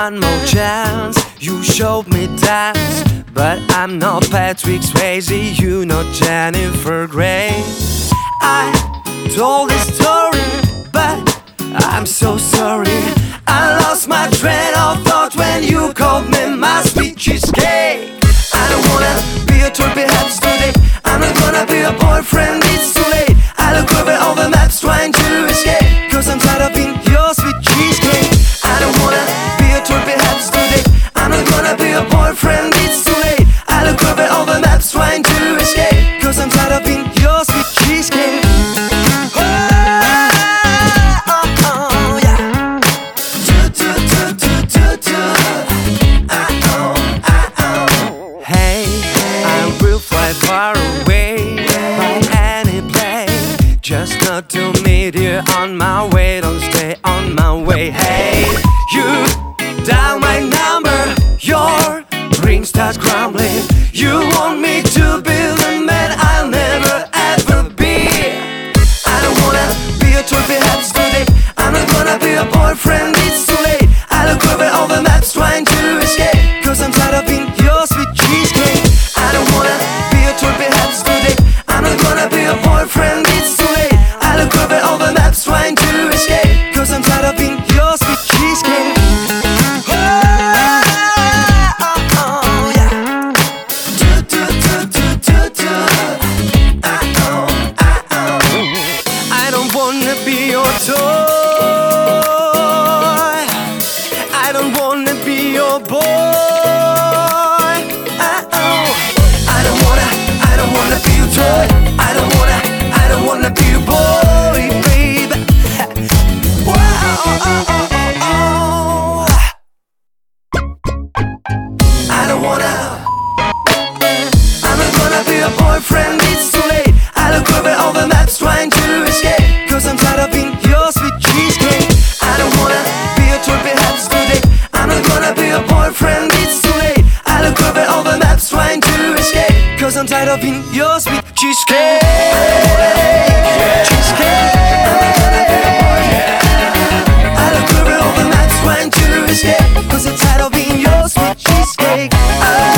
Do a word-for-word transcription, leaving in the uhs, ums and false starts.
one more chance. You showed me dance, but I'm not Patrick Swayze, you know Jennifer Grey. I told this story, but I'm so sorry. I lost my train of thought when you called me my sweet cheesecake. I don't wanna be a tour perhaps today. I'm not gonna be a boyfriend, it's too late. I look over all the maps trying to escape, cause I'm tired of being your sweet cheesecake. I don't wanna be a tour perhaps today. I'm not gonna be a boyfriend, it's too late. I look over all the maps trying to escape, cause I'm tired of being your sweet cheesecake. Far away by any place, just not to meet you on my way. Don't stay on my way. Hey, you dial my number, your ring starts crumbling. You want me to be the man I'll never ever be. I don't wanna be a tour perhaps today. I'm not gonna be a boyfriend, it's too late. I look over all the maps trying to escape, cause I'm tired of being your sweet cheesecake. I don't wanna perhaps today. I'm not gonna be a boyfriend, it's too late. I look over all the maps trying to escape, cause I'm tired of being your sweet cheesecake. Oh, oh, oh, yeah. Do, do, do, do, do, do. Uh, oh, uh, oh. I don't wanna be your toy. I don't wanna be your boy. I don't wanna, I don't wanna be a boy, baby. Wow, oh, oh, oh, oh. I don't wanna, I'm not gonna be a boyfriend, it's too late. I look over all the maps trying to escape, cause I'm tired of being your sweet cheesecake. I don't wanna be a tour perhaps today. I'm not gonna be a boyfriend, it's too late. I look over all the maps trying to escape, cause I'm tired of being your sweet cheesecake. Yeah. Cheesecake. I look over all the maps trying to escape, cause I'm tired of being your sweet cheesecake. Oh.